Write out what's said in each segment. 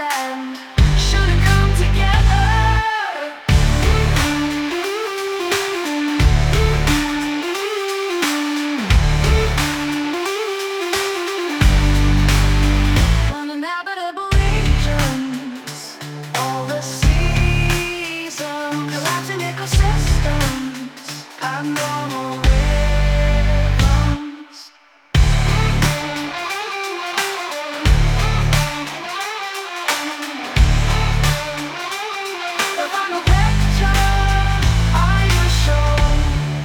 understand. Should've come together. Uninhabitable regions, all the seasons, collapsing ecosystems, abnormal rhythms. The final picture, are you sure?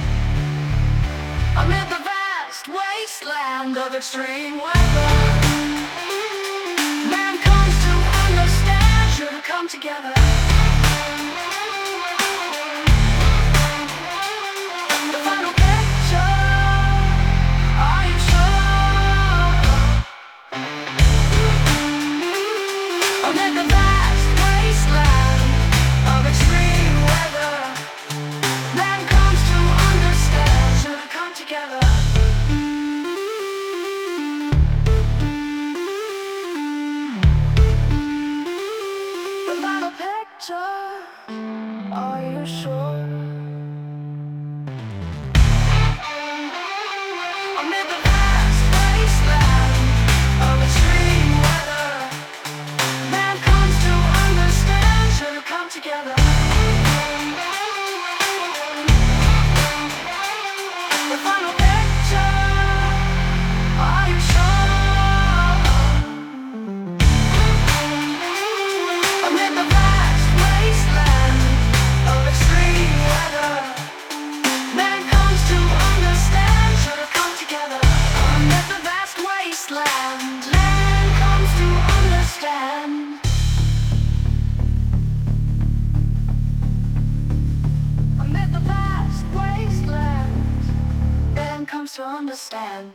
Amid the vast wasteland of extreme weather, come together. The final picture, are you sure? Amid the vast wasteland of extreme weather, man comes to understand. Should have come together. Are you sure? Amid the vast wasteland of extreme weather, man comes to understand. Should have come together. The final picture, are you sure? Amid the vast wasteland of extreme weather, man comes to understand. Should have come together. Amid the vast wasteland, man comes to understand. Amid the vast wasteland, man comes to understand.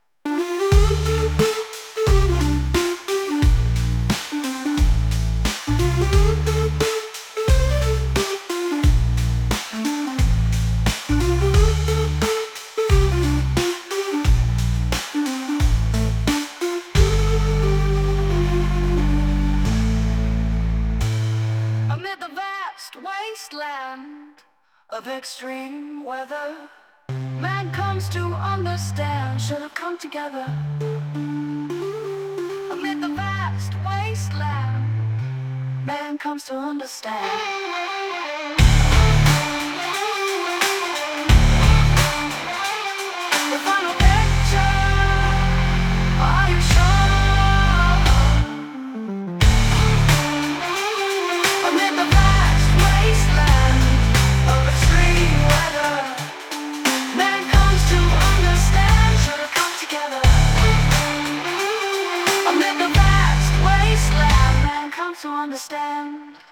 Amid the vast wasteland of extreme weather, man comes to understand. Should have come together. Amid the vast wasteland, man comes to understand. The final picture, are you sure? Amid the vast wasteland of extreme weather, man comes to understand. Should have come together. Amid the vast wasteland, man comes to understand.